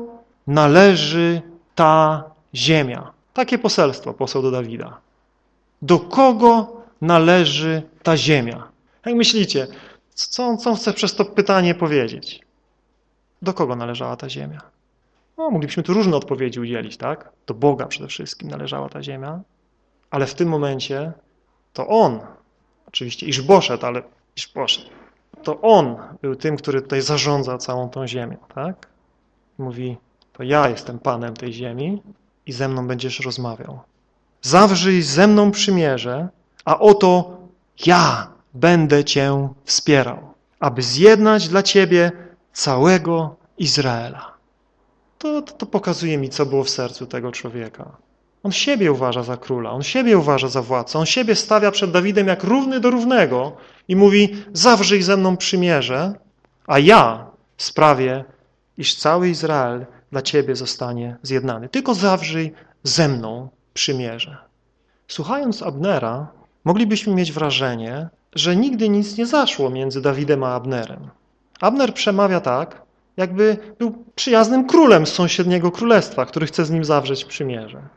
Speaker 1: należy ta ziemia. Takie poselstwo posłał do Dawida. Do kogo należy ta ziemia? Jak myślicie, co on, co on chce przez to pytanie powiedzieć? Do kogo należała ta ziemia? No, moglibyśmy tu różne odpowiedzi udzielić, tak? Do Boga przede wszystkim należała ta ziemia, ale w tym momencie to On, oczywiście Iszboszet, ale Iszboszet, to On był tym, który tutaj zarządza całą tą ziemią, tak? Mówi, to ja jestem Panem tej ziemi i ze mną będziesz rozmawiał. Zawrzyj ze mną przymierze, a oto ja będę Cię wspierał, aby zjednać dla Ciebie całego Izraela. To, to, to pokazuje mi, co było w sercu tego człowieka. On siebie uważa za króla, on siebie uważa za władcę, on siebie stawia przed Dawidem jak równy do równego i mówi, zawrzyj ze mną przymierze, a ja sprawię, iż cały Izrael dla Ciebie zostanie zjednany. Tylko zawrzyj ze mną przymierze. Słuchając Abnera, moglibyśmy mieć wrażenie, że nigdy nic nie zaszło między Dawidem a Abnerem. Abner przemawia tak, jakby był przyjaznym królem z sąsiedniego królestwa, który chce z nim zawrzeć przymierze.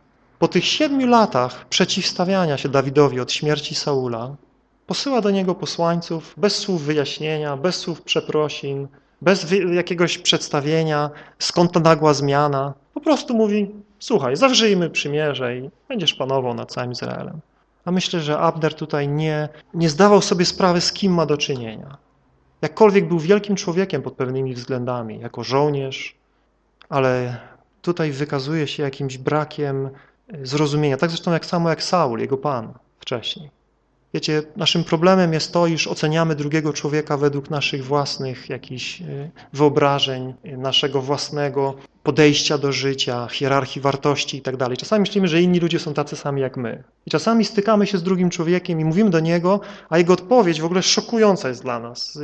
Speaker 1: Po tych siedmiu latach przeciwstawiania się Dawidowi od śmierci Saula posyła do niego posłańców bez słów wyjaśnienia, bez słów przeprosin, bez jakiegoś przedstawienia, skąd ta nagła zmiana. Po prostu mówi, słuchaj, zawrzyjmy przymierze i będziesz panował nad całym Izraelem. A myślę, że Abner tutaj nie, nie zdawał sobie sprawy, z kim ma do czynienia. Jakkolwiek był wielkim człowiekiem pod pewnymi względami, jako żołnierz, ale tutaj wykazuje się jakimś brakiem zrozumienia. Tak zresztą jak samo jak Saul, jego pan wcześniej. Wiecie, naszym problemem jest to, iż oceniamy drugiego człowieka według naszych własnych jakichś wyobrażeń, naszego własnego podejścia do życia, hierarchii wartości i tak dalej. Czasami myślimy, że inni ludzie są tacy sami jak my. I czasami stykamy się z drugim człowiekiem i mówimy do niego, a jego odpowiedź w ogóle szokująca jest dla nas.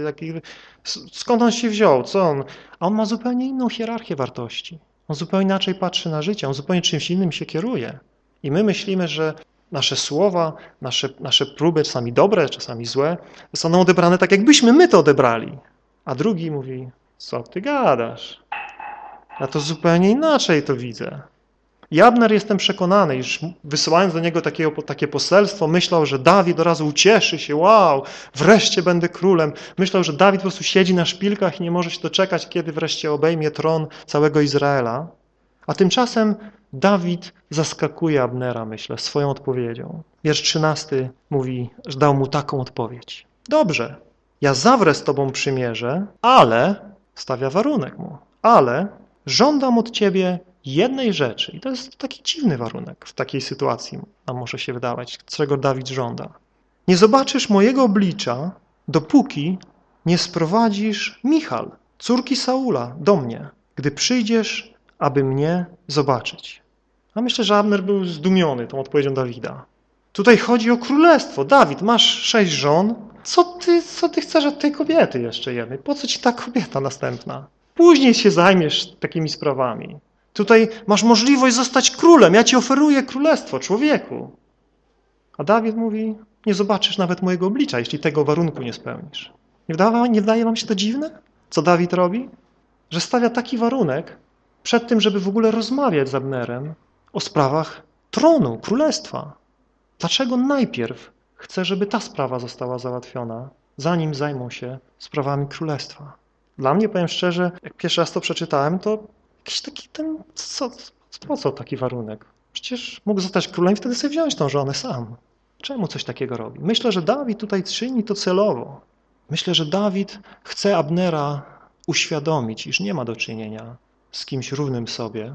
Speaker 1: Skąd on się wziął? Co on? A on ma zupełnie inną hierarchię wartości. On zupełnie inaczej patrzy na życie, on zupełnie czymś innym się kieruje. I my myślimy, że nasze słowa, nasze, nasze próby, czasami dobre, czasami złe, zostaną odebrane tak, jakbyśmy my to odebrali. A drugi mówi, co ty gadasz? Ja to zupełnie inaczej to widzę. I Abner, jestem przekonany, iż wysyłając do niego takiego, takie poselstwo, myślał, że Dawid od razu ucieszy się, wow, wreszcie będę królem. Myślał, że Dawid po prostu siedzi na szpilkach i nie może się doczekać, kiedy wreszcie obejmie tron całego Izraela. A tymczasem Dawid zaskakuje Abnera, myślę, swoją odpowiedzią. Wiersz trzynasty mówi, że dał mu taką odpowiedź. Dobrze, ja zawrę z tobą przymierze, ale, stawia warunek mu, ale żądam od ciebie jednej rzeczy. I to jest taki dziwny warunek w takiej sytuacji, nam może się wydawać, czego Dawid żąda. Nie zobaczysz mojego oblicza, dopóki nie sprowadzisz Michal, córki Saula, do mnie, gdy przyjdziesz, aby mnie zobaczyć. A myślę, że Abner był zdumiony tą odpowiedzią Dawida. Tutaj chodzi o królestwo. Dawid, masz sześć żon. Co ty, co ty chcesz od tej kobiety jeszcze jednej? Po co ci ta kobieta następna? Później się zajmiesz takimi sprawami. Tutaj masz możliwość zostać królem. Ja ci oferuję królestwo, człowieku. A Dawid mówi, nie zobaczysz nawet mojego oblicza, jeśli tego warunku nie spełnisz. Nie wydaje, nie wydaje wam się to dziwne? Co Dawid robi? Że stawia taki warunek przed tym, żeby w ogóle rozmawiać z Abnerem o sprawach tronu, królestwa. Dlaczego najpierw chce, żeby ta sprawa została załatwiona, zanim zajmą się sprawami królestwa? Dla mnie, powiem szczerze, jak pierwszy raz to przeczytałem, to jakiś taki ten, co, po co taki warunek? Przecież mógł zostać królem i wtedy sobie wziąć tą żonę sam. Czemu coś takiego robi? Myślę, że Dawid tutaj czyni to celowo. Myślę, że Dawid chce Abnera uświadomić, iż nie ma do czynienia z kimś równym sobie,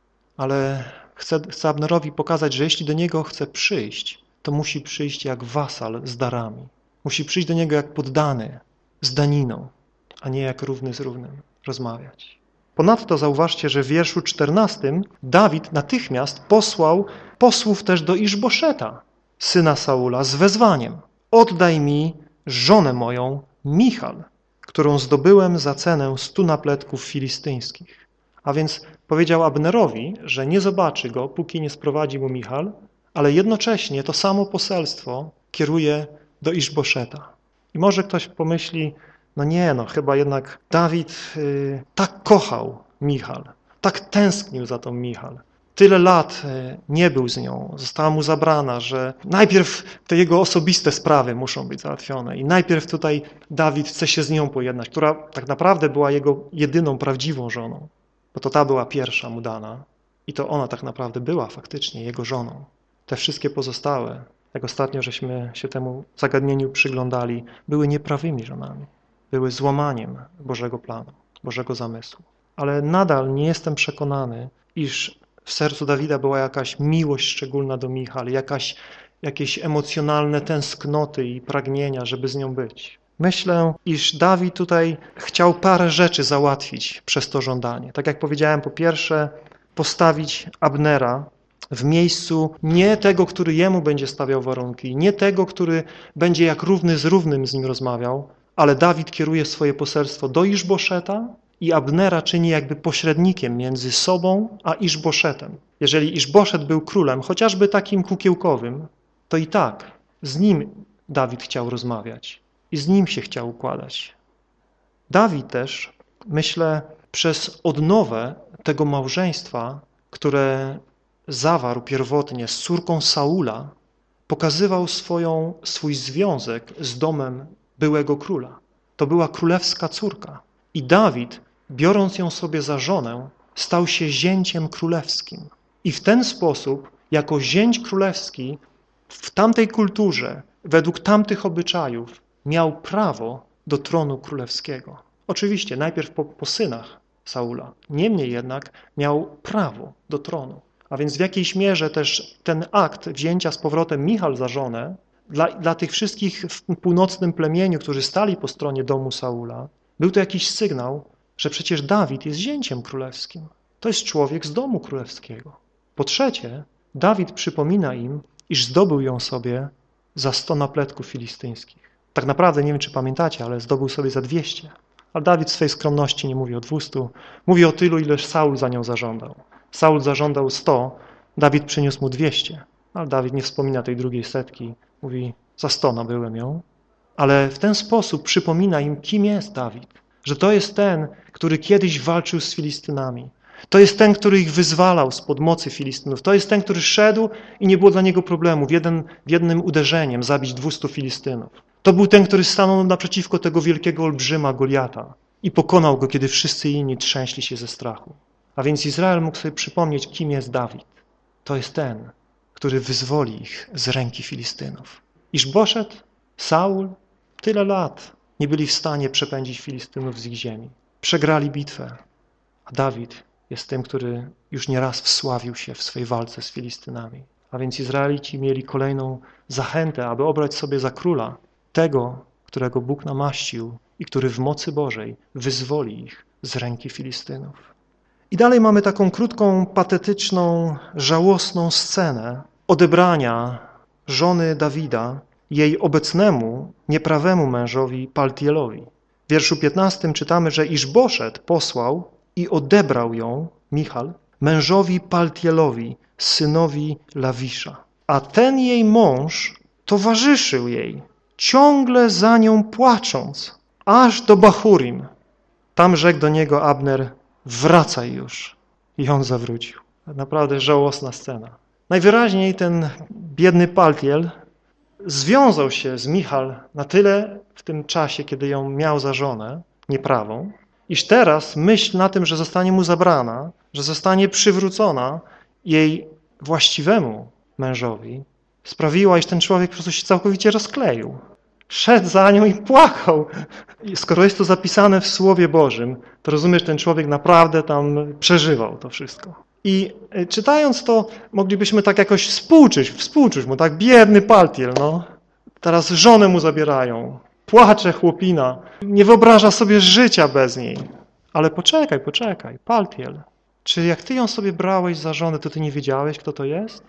Speaker 1: ale chce, chce Abnerowi pokazać, że jeśli do niego chce przyjść, to musi przyjść jak wasal z darami. Musi przyjść do niego jak poddany, z daniną, a nie jak równy z równym rozmawiać. Ponadto zauważcie, że w wierszu czternastym Dawid natychmiast posłał posłów też do Iszboszeta, syna Saula, z wezwaniem: oddaj mi żonę moją Michal, którą zdobyłem za cenę stu napletków filistyńskich. A więc powiedział Abnerowi, że nie zobaczy go, póki nie sprowadzi mu Michal, ale jednocześnie to samo poselstwo kieruje do Iszboszeta. I może ktoś pomyśli, no nie, no chyba jednak Dawid y, tak kochał Michal, tak tęsknił za tą Michal. Tyle lat y, nie był z nią, została mu zabrana, że najpierw te jego osobiste sprawy muszą być załatwione i najpierw tutaj Dawid chce się z nią pojednać, która tak naprawdę była jego jedyną prawdziwą żoną, bo to ta była pierwsza mu dana i to ona tak naprawdę była faktycznie jego żoną. Te wszystkie pozostałe, jak ostatnio żeśmy się temu zagadnieniu przyglądali, były nieprawymi żonami. Były złamaniem Bożego planu, Bożego zamysłu. Ale nadal nie jestem przekonany, iż w sercu Dawida była jakaś miłość szczególna do Michal, jakaś, jakieś emocjonalne tęsknoty i pragnienia, żeby z nią być. Myślę, iż Dawid tutaj chciał parę rzeczy załatwić przez to żądanie. Tak jak powiedziałem, po pierwsze postawić Abnera w miejscu nie tego, który jemu będzie stawiał warunki, nie tego, który będzie jak równy z równym z nim rozmawiał, ale Dawid kieruje swoje poselstwo do Iszboszeta i Abnera czyni jakby pośrednikiem między sobą a Iszboszetem. Jeżeli Iszboszet był królem, chociażby takim kukiełkowym, to i tak z nim Dawid chciał rozmawiać i z nim się chciał układać. Dawid też, myślę, przez odnowę tego małżeństwa, które zawarł pierwotnie z córką Saula, pokazywał swoją, swój związek z domem byłego króla. To była królewska córka. I Dawid, biorąc ją sobie za żonę, stał się zięciem królewskim. I w ten sposób, jako zięć królewski, w tamtej kulturze, według tamtych obyczajów, miał prawo do tronu królewskiego. Oczywiście najpierw po, po synach Saula. Niemniej jednak miał prawo do tronu. A więc w jakiejś mierze też ten akt wzięcia z powrotem Michal za żonę dla, dla tych wszystkich w północnym plemieniu, którzy stali po stronie domu Saula, był to jakiś sygnał, że przecież Dawid jest zięciem królewskim. To jest człowiek z domu królewskiego. Po trzecie, Dawid przypomina im, iż zdobył ją sobie za sto napletków filistyńskich. Tak naprawdę, nie wiem czy pamiętacie, ale zdobył sobie za dwieście. Ale Dawid w swej skromności nie mówi o dwustu, mówi o tylu, ileż Saul za nią zażądał. Saul zażądał sto, Dawid przyniósł mu dwieście. Ale Dawid nie wspomina tej drugiej setki. Mówi, za sto nabyłem ją. Ale w ten sposób przypomina im, kim jest Dawid. Że to jest ten, który kiedyś walczył z Filistynami. To jest ten, który ich wyzwalał spod mocy Filistynów. To jest ten, który szedł i nie było dla niego problemu w, jeden, w jednym uderzeniem zabić dwustu Filistynów. To był ten, który stanął naprzeciwko tego wielkiego olbrzyma Goliata i pokonał go, kiedy wszyscy inni trzęśli się ze strachu. A więc Izrael mógł sobie przypomnieć, kim jest Dawid. To jest ten, który wyzwoli ich z ręki Filistynów. Iżboszet, Saul, tyle lat nie byli w stanie przepędzić Filistynów z ich ziemi. Przegrali bitwę, a Dawid jest tym, który już nieraz wsławił się w swej walce z Filistynami. A więc Izraelici mieli kolejną zachętę, aby obrać sobie za króla tego, którego Bóg namaścił i który w mocy Bożej wyzwoli ich z ręki Filistynów. I dalej mamy taką krótką, patetyczną, żałosną scenę odebrania żony Dawida jej obecnemu, nieprawemu mężowi Paltielowi. W wierszu piętnastym czytamy, że Iżboszet posłał i odebrał ją, Michal, mężowi Paltielowi, synowi Lawisza. A ten jej mąż towarzyszył jej, ciągle za nią płacząc, aż do Bahurim. Tam rzekł do niego Abner, wracaj już. I on zawrócił. Naprawdę żałosna scena. Najwyraźniej ten biedny Paltiel związał się z Michal na tyle w tym czasie, kiedy ją miał za żonę, nieprawą, iż teraz myśl na tym, że zostanie mu zabrana, że zostanie przywrócona jej właściwemu mężowi, sprawiła, iż ten człowiek po prostu się całkowicie rozkleił. Szedł za nią i płakał. I skoro jest to zapisane w Słowie Bożym, to rozumiesz, ten człowiek naprawdę tam przeżywał to wszystko. I czytając to, moglibyśmy tak jakoś współczuć, współczuć mu, tak biedny Paltiel, no. Teraz żonę mu zabierają, płacze chłopina, nie wyobraża sobie życia bez niej. Ale poczekaj, poczekaj, Paltiel, czy jak ty ją sobie brałeś za żonę, to ty nie wiedziałeś, kto to jest?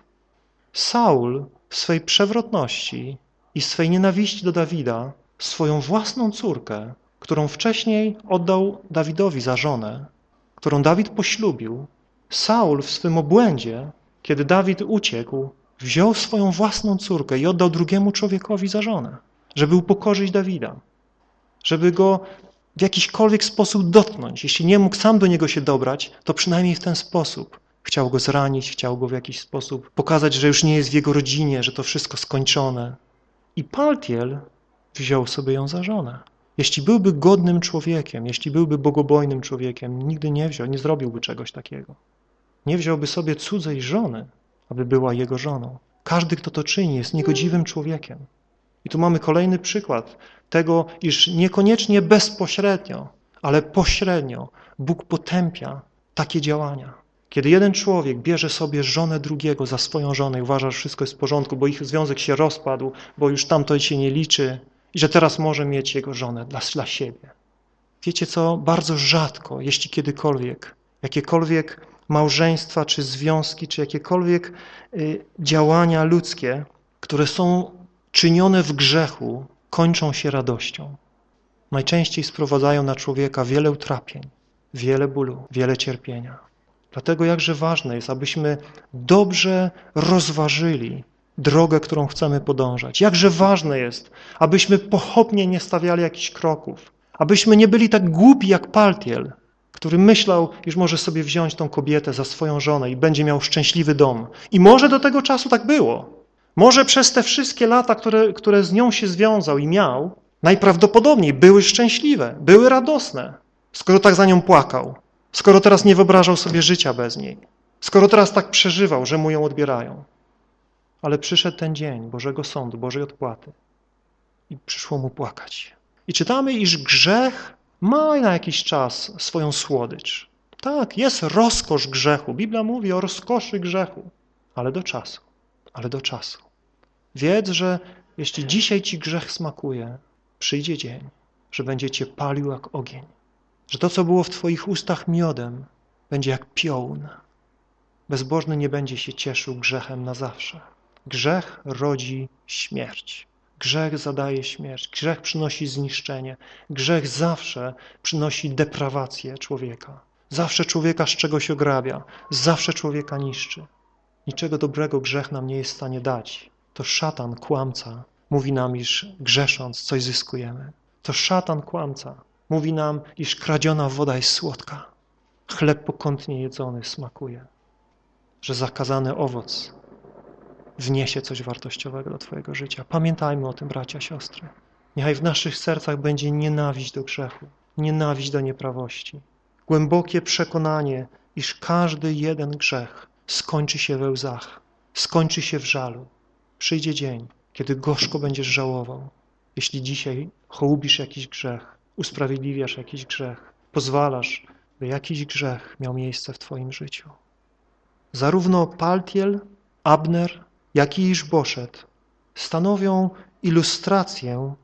Speaker 1: Saul w swej przewrotności i swej nienawiści do Dawida swoją własną córkę, którą wcześniej oddał Dawidowi za żonę, którą Dawid poślubił, Saul w swym obłędzie, kiedy Dawid uciekł, wziął swoją własną córkę i oddał drugiemu człowiekowi za żonę, żeby upokorzyć Dawida, żeby go w jakiśkolwiek sposób dotknąć. Jeśli nie mógł sam do niego się dobrać, to przynajmniej w ten sposób. Chciał go zranić, chciał go w jakiś sposób pokazać, że już nie jest w jego rodzinie, że to wszystko skończone. I Paltiel wziął sobie ją za żonę. Jeśli byłby godnym człowiekiem, jeśli byłby bogobojnym człowiekiem, nigdy nie wziął, nie zrobiłby czegoś takiego. Nie wziąłby sobie cudzej żony, aby była jego żoną. Każdy, kto to czyni, jest niegodziwym człowiekiem. I tu mamy kolejny przykład tego, iż niekoniecznie bezpośrednio, ale pośrednio Bóg potępia takie działania. Kiedy jeden człowiek bierze sobie żonę drugiego za swoją żonę i uważa, że wszystko jest w porządku, bo ich związek się rozpadł, bo już tamto się nie liczy i że teraz może mieć jego żonę dla, dla siebie. Wiecie co? Bardzo rzadko, jeśli kiedykolwiek, jakiekolwiek małżeństwa, czy związki, czy jakiekolwiek y, działania ludzkie, które są czynione w grzechu, kończą się radością. Najczęściej sprowadzają na człowieka wiele utrapień, wiele bólu, wiele cierpienia. Dlatego jakże ważne jest, abyśmy dobrze rozważyli drogę, którą chcemy podążać. Jakże ważne jest, abyśmy pochopnie nie stawiali jakichś kroków, abyśmy nie byli tak głupi jak Paltiel, który myślał, iż może sobie wziąć tą kobietę za swoją żonę i będzie miał szczęśliwy dom. I może do tego czasu tak było. Może przez te wszystkie lata, które, które z nią się związał i miał, najprawdopodobniej były szczęśliwe, były radosne, skoro tak za nią płakał, skoro teraz nie wyobrażał sobie życia bez niej, skoro teraz tak przeżywał, że mu ją odbierają. Ale przyszedł ten dzień Bożego Sądu, Bożej odpłaty i przyszło mu płakać. I czytamy, iż grzech ma na jakiś czas swoją słodycz. Tak, jest rozkosz grzechu. Biblia mówi o rozkoszy grzechu, ale do czasu, ale do czasu. Wiedz, że jeśli dzisiaj ci grzech smakuje, przyjdzie dzień, że będzie cię palił jak ogień, że to, co było w twoich ustach miodem, będzie jak piołun. Bezbożny nie będzie się cieszył grzechem na zawsze. Grzech rodzi śmierć. Grzech zadaje śmierć. Grzech przynosi zniszczenie. Grzech zawsze przynosi deprawację człowieka. Zawsze człowieka z czegoś ograbia. Zawsze człowieka niszczy. Niczego dobrego grzech nam nie jest w stanie dać. To szatan, kłamca, mówi nam, iż grzesząc coś zyskujemy. To szatan, kłamca, mówi nam, iż kradziona woda jest słodka. Chleb pokątnie jedzony smakuje. Że zakazany owoc wniesie coś wartościowego do twojego życia. Pamiętajmy o tym, bracia, siostry. Niechaj w naszych sercach będzie nienawiść do grzechu, nienawiść do nieprawości. Głębokie przekonanie, iż każdy jeden grzech skończy się we łzach, skończy się w żalu. Przyjdzie dzień, kiedy gorzko będziesz żałował, jeśli dzisiaj hołubisz jakiś grzech, usprawiedliwiasz jakiś grzech, pozwalasz, by jakiś grzech miał miejsce w twoim życiu. Zarówno Paltiel, Abner, jak i Iszboszet stanowią ilustrację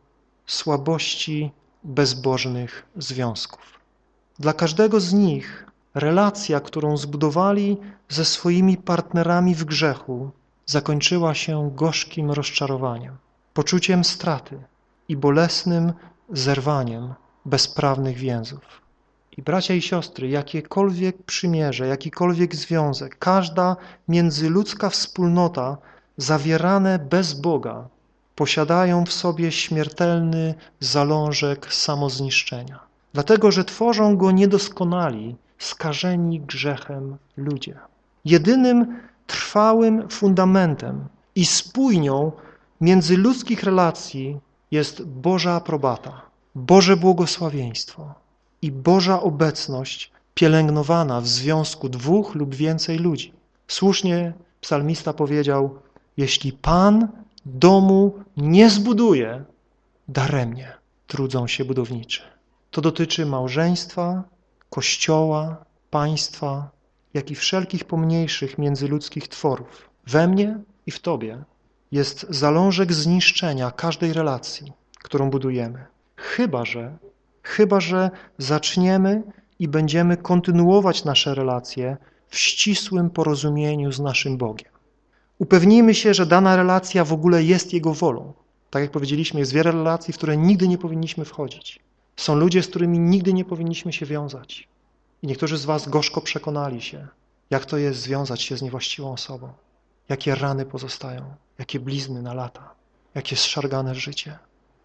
Speaker 1: słabości bezbożnych związków. Dla każdego z nich relacja, którą zbudowali ze swoimi partnerami w grzechu, zakończyła się gorzkim rozczarowaniem, poczuciem straty i bolesnym zerwaniem bezprawnych więzów. I bracia i siostry, jakiekolwiek przymierze, jakikolwiek związek, każda międzyludzka wspólnota zawierane bez Boga posiadają w sobie śmiertelny zalążek samozniszczenia. Dlatego, że tworzą go niedoskonali, skażeni grzechem ludzie. Jedynym trwałym fundamentem i spójnią międzyludzkich relacji jest Boża aprobata, Boże błogosławieństwo i Boża obecność pielęgnowana w związku dwóch lub więcej ludzi. Słusznie psalmista powiedział, jeśli Pan domu nie zbuduje, daremnie trudzą się budowniczy. To dotyczy małżeństwa, kościoła, państwa, jak i wszelkich pomniejszych międzyludzkich tworów. We mnie i w tobie jest zalążek zniszczenia każdej relacji, którą budujemy. Chyba że, chyba że zaczniemy i będziemy kontynuować nasze relacje w ścisłym porozumieniu z naszym Bogiem. Upewnijmy się, że dana relacja w ogóle jest Jego wolą. Tak jak powiedzieliśmy, jest wiele relacji, w które nigdy nie powinniśmy wchodzić. Są ludzie, z którymi nigdy nie powinniśmy się wiązać. I niektórzy z was gorzko przekonali się, jak to jest związać się z niewłaściwą osobą. Jakie rany pozostają, jakie blizny na lata, jakie zszargane życie.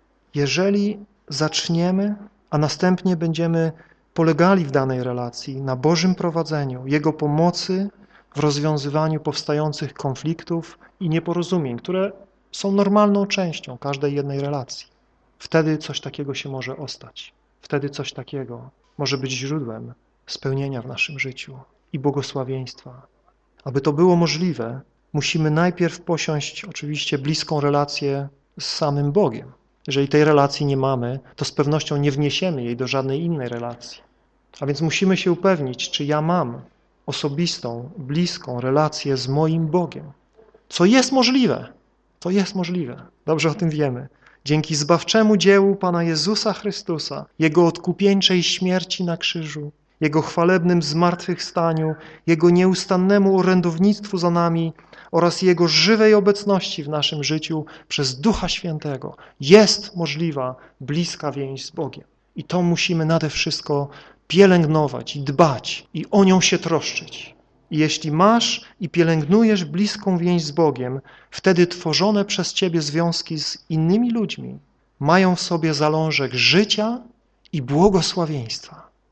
Speaker 1: Jeżeli zaczniemy, a następnie będziemy polegali w danej relacji na Bożym prowadzeniu, Jego pomocy w rozwiązywaniu powstających konfliktów i nieporozumień, które są normalną częścią każdej jednej relacji, wtedy coś takiego się może ostać. Wtedy coś takiego może być źródłem spełnienia w naszym życiu i błogosławieństwa. Aby to było możliwe, musimy najpierw posiąść oczywiście bliską relację z samym Bogiem. Jeżeli tej relacji nie mamy, to z pewnością nie wniesiemy jej do żadnej innej relacji. A więc musimy się upewnić, czy ja mam osobistą, bliską relację z moim Bogiem. Co jest możliwe. To jest możliwe. Dobrze o tym wiemy. Dzięki zbawczemu dziełu Pana Jezusa Chrystusa, Jego odkupieńczej śmierci na krzyżu, Jego chwalebnym zmartwychwstaniu, Jego nieustannemu orędownictwu za nami oraz Jego żywej obecności w naszym życiu przez Ducha Świętego jest możliwa bliska więź z Bogiem. I to musimy nade wszystko pielęgnować i dbać i o nią się troszczyć. I jeśli masz i pielęgnujesz bliską więź z Bogiem, wtedy tworzone przez ciebie związki z innymi ludźmi mają w sobie zalążek życia i błogosławieństwa.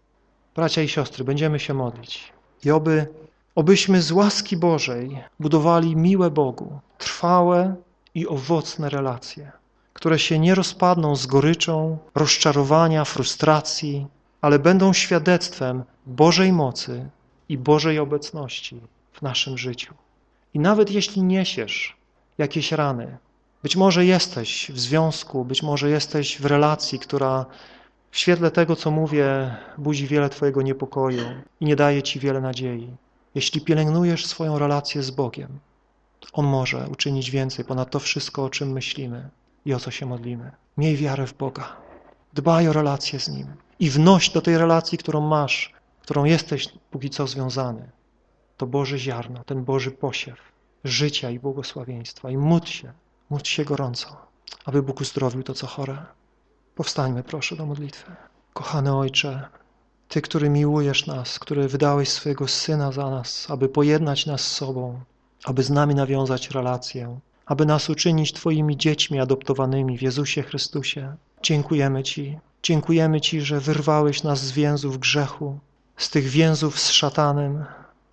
Speaker 1: Bracia i siostry, będziemy się modlić. I oby, obyśmy z łaski Bożej budowali miłe Bogu, trwałe i owocne relacje, które się nie rozpadną z goryczą, rozczarowania, frustracji, ale będą świadectwem Bożej mocy i Bożej obecności w naszym życiu. I nawet jeśli niesiesz jakieś rany, być może jesteś w związku, być może jesteś w relacji, która w świetle tego, co mówię, budzi wiele Twojego niepokoju i nie daje Ci wiele nadziei. Jeśli pielęgnujesz swoją relację z Bogiem, On może uczynić więcej ponad to wszystko, o czym myślimy i o co się modlimy. Miej wiarę w Boga. Dbaj o relację z Nim i wnoś do tej relacji, którą masz, którą jesteś póki co związany. To Boże ziarno, ten Boży posiew życia i błogosławieństwa. I módl się, módl się gorąco, aby Bóg uzdrowił to, co chore. Powstańmy proszę do modlitwy. Kochany Ojcze, Ty, który miłujesz nas, który wydałeś swojego Syna za nas, aby pojednać nas z sobą, aby z nami nawiązać relację, aby nas uczynić Twoimi dziećmi adoptowanymi w Jezusie Chrystusie. Dziękujemy Ci. Dziękujemy Ci, że wyrwałeś nas z więzów grzechu, z tych więzów z szatanem.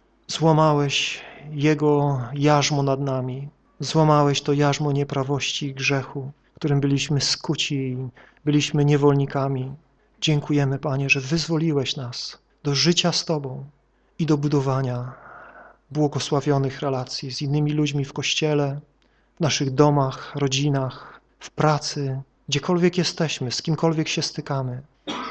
Speaker 1: Złamałeś Jego jarzmo nad nami. Złamałeś to jarzmo nieprawości i grzechu, którym byliśmy skuci, byliśmy niewolnikami. Dziękujemy, Panie, że wyzwoliłeś nas do życia z Tobą i do budowania błogosławionych relacji z innymi ludźmi w Kościele, w naszych domach, rodzinach, w pracy, gdziekolwiek jesteśmy, z kimkolwiek się stykamy,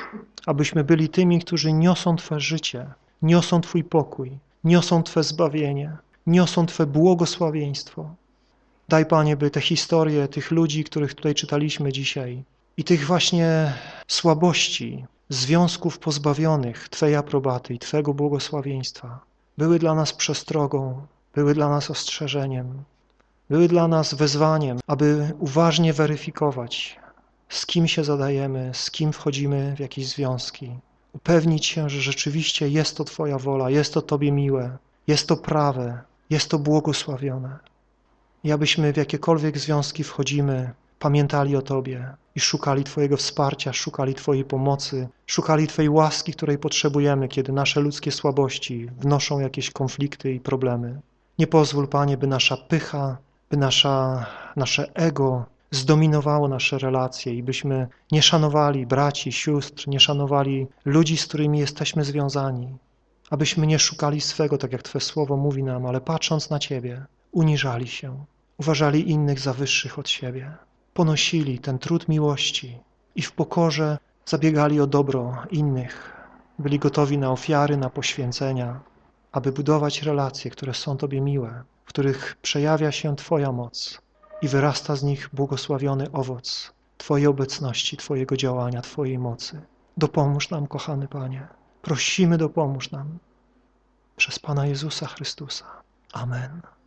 Speaker 1: abyśmy byli tymi, którzy niosą Twe życie, niosą Twój pokój, niosą Twe zbawienie, niosą Twe błogosławieństwo. Daj, Panie, by te historie tych ludzi, których tutaj czytaliśmy dzisiaj i tych właśnie słabości, związków pozbawionych Twej aprobaty i Twego błogosławieństwa były dla nas przestrogą, były dla nas ostrzeżeniem, były dla nas wezwaniem, aby uważnie weryfikować, z kim się zadajemy, z kim wchodzimy w jakieś związki. Upewnić się, że rzeczywiście jest to Twoja wola, jest to Tobie miłe, jest to prawe, jest to błogosławione. I abyśmy w jakiekolwiek związki wchodzimy, pamiętali o Tobie i szukali Twojego wsparcia, szukali Twojej pomocy, szukali Twojej łaski, której potrzebujemy, kiedy nasze ludzkie słabości wnoszą jakieś konflikty i problemy. Nie pozwól, Panie, by nasza pycha, by nasza, nasze ego zdominowało nasze relacje i byśmy nie szanowali braci, sióstr, nie szanowali ludzi, z którymi jesteśmy związani. Abyśmy nie szukali swego, tak jak Twe słowo mówi nam, ale patrząc na Ciebie, uniżali się, uważali innych za wyższych od siebie, ponosili ten trud miłości i w pokorze zabiegali o dobro innych, byli gotowi na ofiary, na poświęcenia, aby budować relacje, które są Tobie miłe, w których przejawia się Twoja moc i wyrasta z nich błogosławiony owoc Twojej obecności, Twojego działania, Twojej mocy. Dopomóż nam, kochany Panie. Prosimy, dopomóż nam przez Pana Jezusa Chrystusa. Amen.